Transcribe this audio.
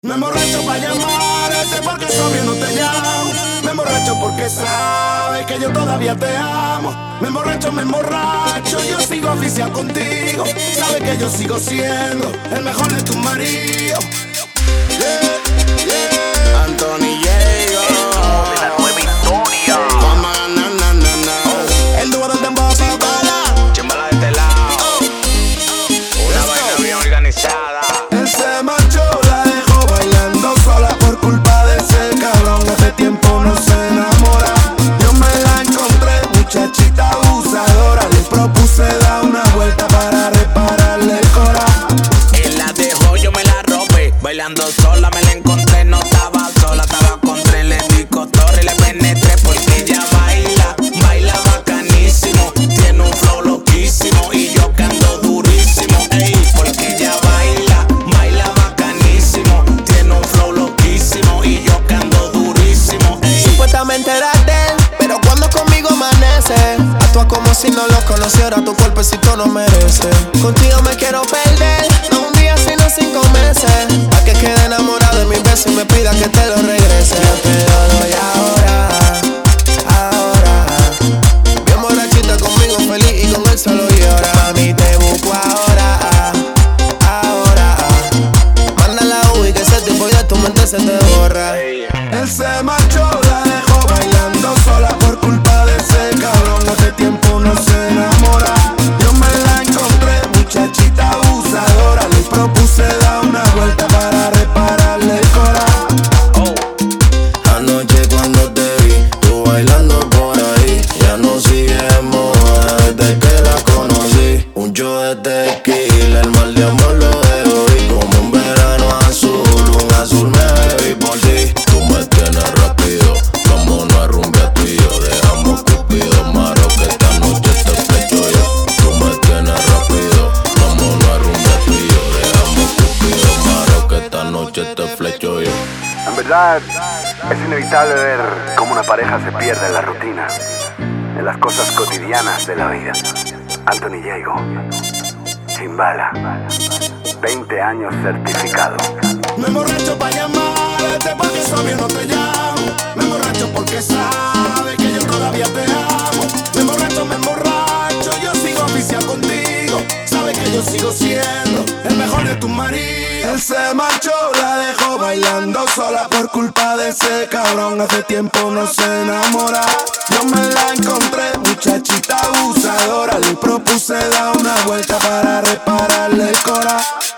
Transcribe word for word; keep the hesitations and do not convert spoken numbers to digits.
Me emborracho pa' llamarte porque sobrio no te llamo. Me emborracho porque sabes que yo todavía te amo. Me emborracho, me emborracho, yo sigo oficial contigo. Sabes que yo sigo siendo el mejor de tus maridos. Yeah, yeah. Anthony Diego, de la nueva historia. Mamá, na, na, na, na. El dúo del dembow sin bala. Chimbala de este lado. Una vaina bien organizada. Él se marchó, la dejó bailando sola por culpa de ese cabrón. Hace tiempo no se enamora. Yo me la encontré, muchachita abusadora. Le propuse dar una vuelta para repararle el cora. Él la dejó, yo me la robé. Bailando sola me la encontré. No estaba sola, estaba con tres. Le di cotorre y le penetré porque ella baila, baila bacanísimo. Tiene un flow loquísimo y yo canto durísimo. Ey, porque ella baila, baila bacanísimo. Tiene un flow loquísimo y yo canto durísimo. Ey. Supuestamente eras de él, pero cuando conmigo amanece, actúa como si no lo conociera, tu cuerpecito no merece. Contigo me quiero perder, no un día sino cinco meses, pa' que quede enamorado de mi beso y me pida que te lo regrese. Yo te lo doy ahora, ahora. Bien borrachita conmigo feliz y con él solo llora. Mami, te busco ahora, ahora. Manda la U y que ese tipo y de tu mente se te borra. Él se marchó, la dejó bailando sola por culpa de ese cabrón. Hace tiempo no se enamora. Yo me la encontré, muchachita abusadora. Le propuse dar una vuelta para repararle el cora. Anoche cuando te vi, tú bailando por ahí, ya no sigues en moda desde que la conocí. Un show de tequila, el mal de amor lo dejo y como un verano azul, un azul me bebí por ti. Tú me tienes rápido, vámonos a rumbear tú y yo. Dejamos Cupido Maro que esta noche te flecho yo. Tú me tienes rápido, vámonos a rumbear tú y yo. Dejamos Cupido Maro que esta noche te flecho yo. En verdad, es inevitable ver cómo una pareja se pierde en la rutina, en las cosas cotidianas de la vida. Anthony Diego, Chimbala, veinte años certificado. Me emborracho pa' llamarte porque sobrio no te llamo. Me emborracho porque sabes que yo todavía te amo. Me emborracho, me emborracho, yo sigo oficial contigo. Sabes que yo sigo siendo el mejor de tus maridos. Él se marchó, la dejó bailando sola por culpa de ese cabrón. Hace tiempo no se enamora. Yo me la encontré, muchachita abusadora. Le propuse dar una vuelta para repararle el cora.